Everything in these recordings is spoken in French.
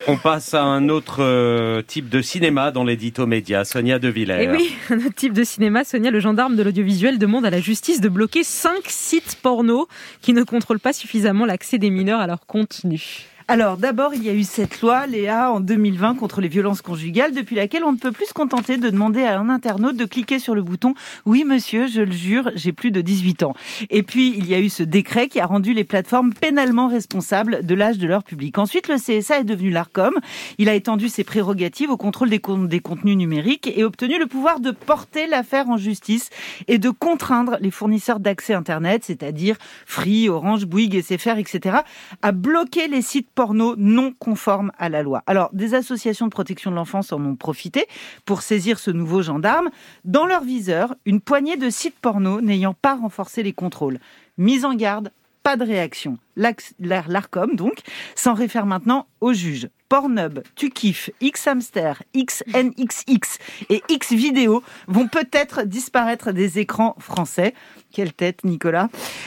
On passe à un autre type de cinéma dans l'édito média. Sonia De Villers. Et oui, un autre type de cinéma. Sonia, le gendarme de l'audiovisuel, demande à la justice de bloquer 5 sites porno qui ne contrôlent pas suffisamment l'accès des mineurs à leur contenu. Alors d'abord, il y a eu cette loi, Léa, en 2020 contre les violences conjugales, depuis laquelle on ne peut plus se contenter de demander à un internaute de cliquer sur le bouton « Oui monsieur, je le jure, j'ai plus de 18 ans ». Et puis, il y a eu ce décret qui a rendu les plateformes pénalement responsables de l'âge de leur public. Ensuite, le CSA est devenu l'Arcom. Il a étendu ses prérogatives au contrôle des contenus numériques et obtenu le pouvoir de porter l'affaire en justice et de contraindre les fournisseurs d'accès Internet, c'est-à-dire Free, Orange, Bouygues, SFR, etc., à bloquer les sites porno non conformes à la loi. Alors, des associations de protection de l'enfance en ont profité pour saisir ce nouveau gendarme. Dans leur viseur, une poignée de sites porno n'ayant pas renforcé les contrôles. Mise en garde, pas de réaction. L'Arcom, donc, s'en réfère maintenant au juge. Pornhub, Tukiff, Xhamster, XNXX et Xvideo vont peut-être disparaître des écrans français. Quelle tête, Nicolas.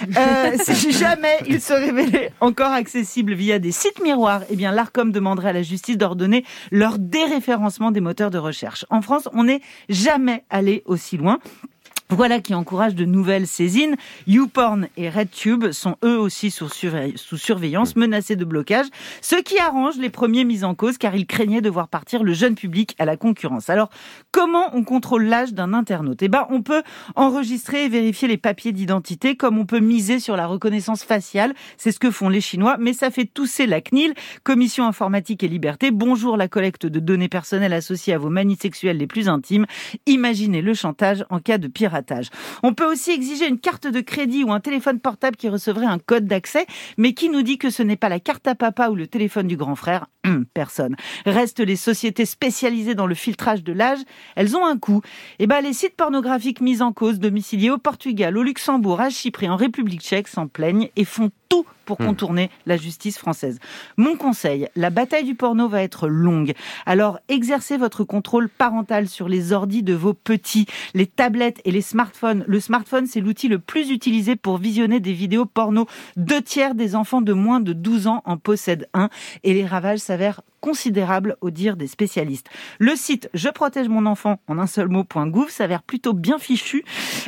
Si jamais ils se révélaient encore accessibles via des sites miroirs, eh bien, l'Arcom demanderait à la justice d'ordonner leur déréférencement des moteurs de recherche. En France, on n'est jamais allé aussi loin. Voilà qui encourage de nouvelles saisines. YouPorn et RedTube sont eux aussi sous surveillance, menacés de blocage, ce qui arrange les premiers mis en cause car ils craignaient de voir partir le jeune public à la concurrence. Alors, comment on contrôle l'âge d'un internaute ? Eh ben, on peut enregistrer et vérifier les papiers d'identité comme on peut miser sur la reconnaissance faciale. C'est ce que font les Chinois, mais ça fait tousser la CNIL, Commission informatique et liberté. Bonjour la collecte de données personnelles associées à vos manies sexuelles les plus intimes. Imaginez le chantage en cas de piratage. On peut aussi exiger une carte de crédit ou un téléphone portable qui recevrait un code d'accès, mais qui nous dit que ce n'est pas la carte à papa ou le téléphone du grand frère. Personne. Restent les sociétés spécialisées dans le filtrage de l'âge. Elles ont un coût. Et ben, les sites pornographiques mis en cause, domiciliés au Portugal, au Luxembourg, à Chypre et en République tchèque s'en plaignent et font tout pour contourner la justice française. Mon conseil, la bataille du porno va être longue. Alors, exercez votre contrôle parental sur les ordis de vos petits, les tablettes et les smartphones. Le smartphone, c'est l'outil le plus utilisé pour visionner des vidéos porno. 2/3 des enfants de moins de 12 ans en possèdent un et les ravages s'avèrent considérables au dire des spécialistes. Le site Je protège mon enfant en un seul mot.gouv s'avère plutôt bien fichu.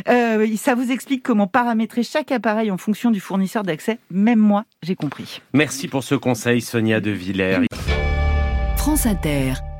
Ça vous explique comment paramétrer chaque appareil en fonction du fournisseur d'accès. Même moi, j'ai compris. Merci pour ce conseil, Sonia De Villers. France Inter.